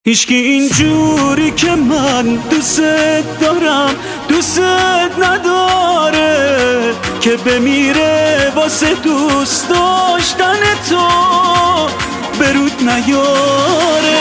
هیچکی اینجوری که من دوست دارم دوست نداره که بمیره واسه دوست داشتن تو برود نیاره.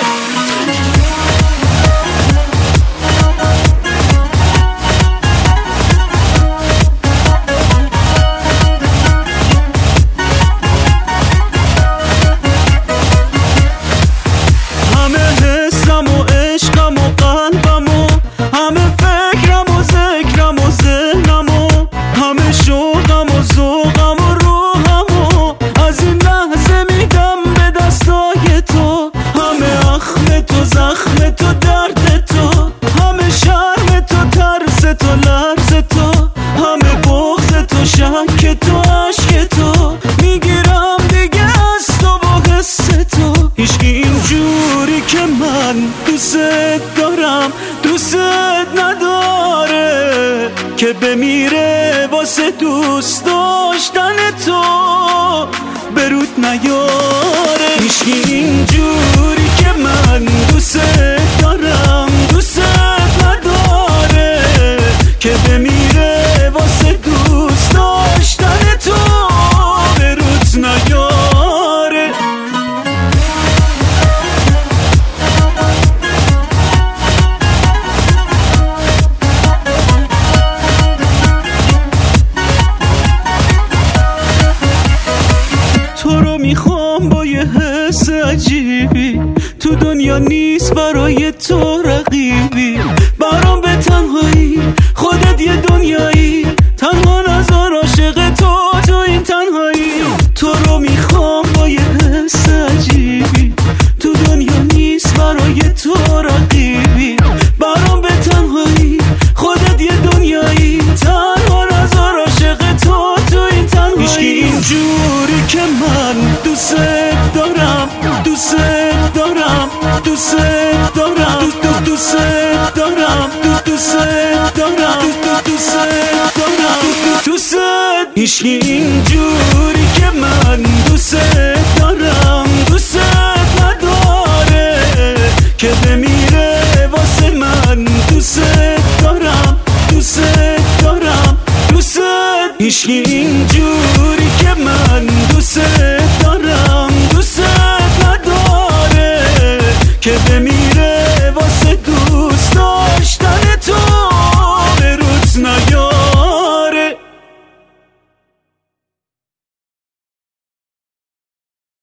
که تو عشق تو میگیرم دیگه از تو با حس تو. هیچکی اینجوری که من دوست دارم دوست نداره که بمیره واسه دوست داشتن تو برود نیاره. هیچکی اینجوری که من دوست دارم دوست نداره که بمیره واسه دوست داشتن تو برود نیاره. تو رو میخوام با یه حس عجیبی، تو دنیا نیست برای تو رقیبی، برام به تنهایی خودت یه دنیایی، تنها نذار عاشق تو این تنهایی. تو رو میخوام با یه حس عجیبی، تو دنیا نیست برای تو رقیبی، برام به تنهایی خودت یه دنیایی، تنها نذار عاشق تو این تنهایی. هیچکی اینجوری که من دوست دارم دوست دارم دوست دارم دوست دارم دوست دارم دوست دارم دوست. هیچکی اینجوری که من دوست دارم